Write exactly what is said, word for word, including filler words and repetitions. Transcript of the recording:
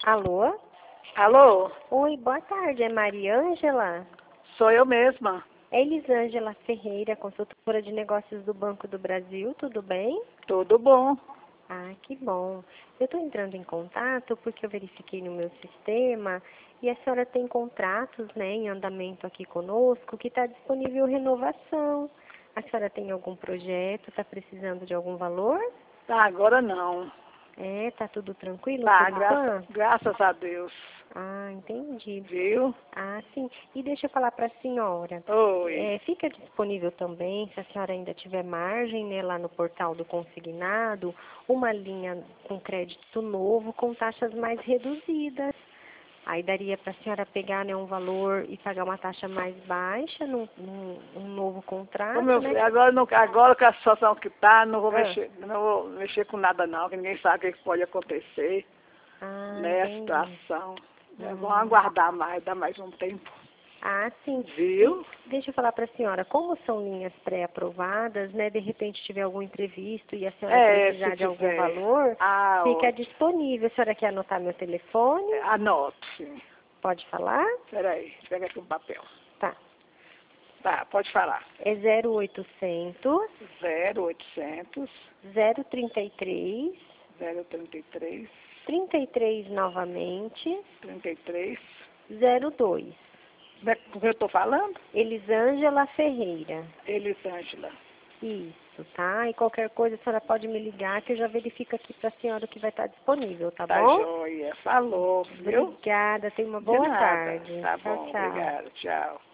Alô? Alô? Oi, boa tarde. É Mariângela? Sou eu mesma. É Elisângela Ferreira, consultora de negócios do Banco do Brasil, tudo bem? Tudo bom? Ah, que bom. Eu estou entrando em contato porque eu verifiquei no meu sistema e a senhora tem contratos, né, em andamento aqui conosco que está disponível renovação. A senhora tem algum projeto, está precisando de algum valor? Tá, agora não. É, tá tudo tranquilo Tá, por graça, enquanto? graças a Deus. Ah, entendi. Viu? Ah, sim. E deixa eu falar para a senhora. Oi. É, fica disponível também, se a senhora ainda tiver margem, né, lá no portal do consignado, uma linha com crédito novo com taxas mais reduzidas. Aí daria para a senhora pegar, né, um valor e pagar uma taxa mais baixa num, num um novo Ô, contrato, meu né? filho, agora, não, agora com a situação que tá, não vou Ah, mexer, não vou mexer com nada não, que ninguém sabe o que pode acontecer, ah, né, a entendi. situação. É, vamos Hum. aguardar mais, dar mais um tempo. Ah, sim. E Viu? deixa eu falar para a senhora, como são linhas pré-aprovadas, né? De repente tiver algum imprevisto e a senhora É, se precisar de algum tiver. valor, Ah, fica ótimo. disponível. A senhora quer anotar meu telefone? Anoto, sim. Pode falar? Peraí, pega aqui um papel. Tá. Tá, pode falar. É zero oitocentos, Zero oitocentos, zero trinta e três, zero trinta e três, trinta e três novamente, trinta e três. zero dois. Como é que eu estou falando? Elisângela Ferreira. Elisângela. Isso, tá? E qualquer coisa a senhora pode me ligar que eu já verifico aqui para a senhora o que vai estar disponível, tá Tá bom? joia. Falou, viu? Obrigada, tenha uma De boa nada. tarde. Tá Tchau, bom, tchau. obrigado. Tchau.